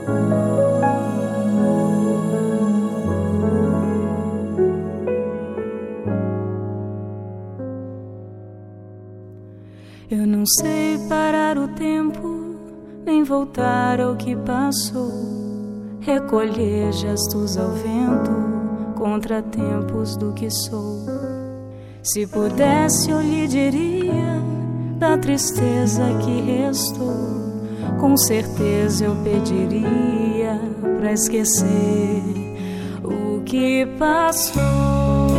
Eu não sei parar o tempo, nem voltar ao que passou, recolher gestos ao vento, contratempos do que sou. Se pudesse eu lhe diria da tristeza que restou, com certeza eu pediria pra esquecer o que passou.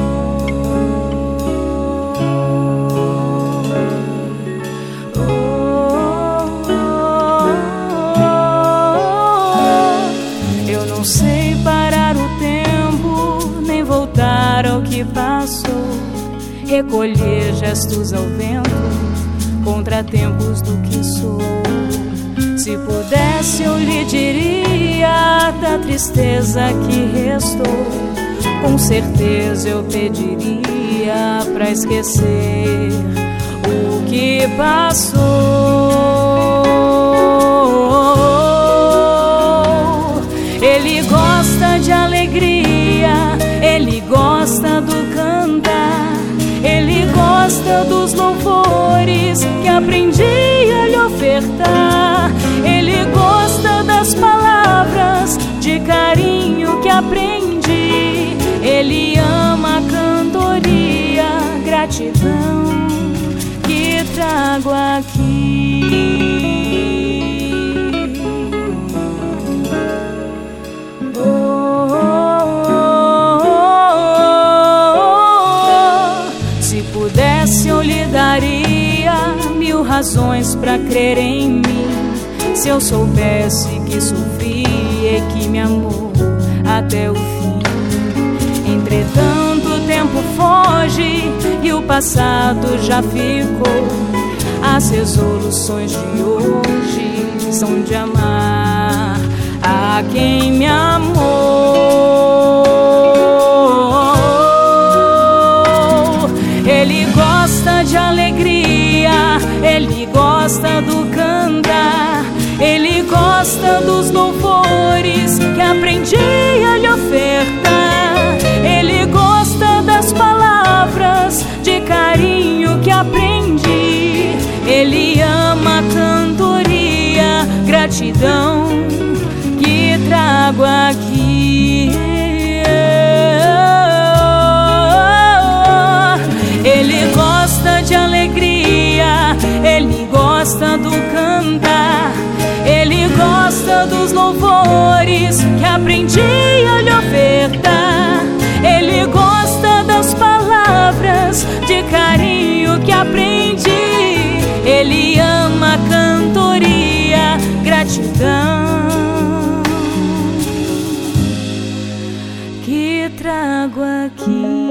Não sei parar o tempo, nem voltar ao que passou, recolher gestos ao vento, contratempos do que sou. Se pudesse eu lhe diria da tristeza que restou, com certeza eu pediria pra esquecer o que passou. Ele gosta de alegria, ele gosta do cantar, ele gosta dos louvores que aprendi a lhe ofertar. Ele gosta das palavras de carinho que aprendi. Ele ama a cantoria, gratidão que trago aqui. Eu lhe daria 1000 razões pra crer em mim, se eu soubesse que sofri e que me amou até o fim. Entretanto o tempo foge e o passado já ficou. As resoluções de hoje são de amar a quem me amou. Ele gosta de alegria, ele gosta do cantar, ele gosta dos louvores que aprendi a lhe ofertar. Ele gosta das palavras de carinho que aprendi. Ele ama a cantoria, gratidão que trago aqui. Ele gosta de alegria, ele gosta do cantar, ele gosta dos louvores que aprendi a lhe ofertar. Ele gosta das palavras de carinho que aprendi. Ele ama a cantoria, gratidão que trago aqui.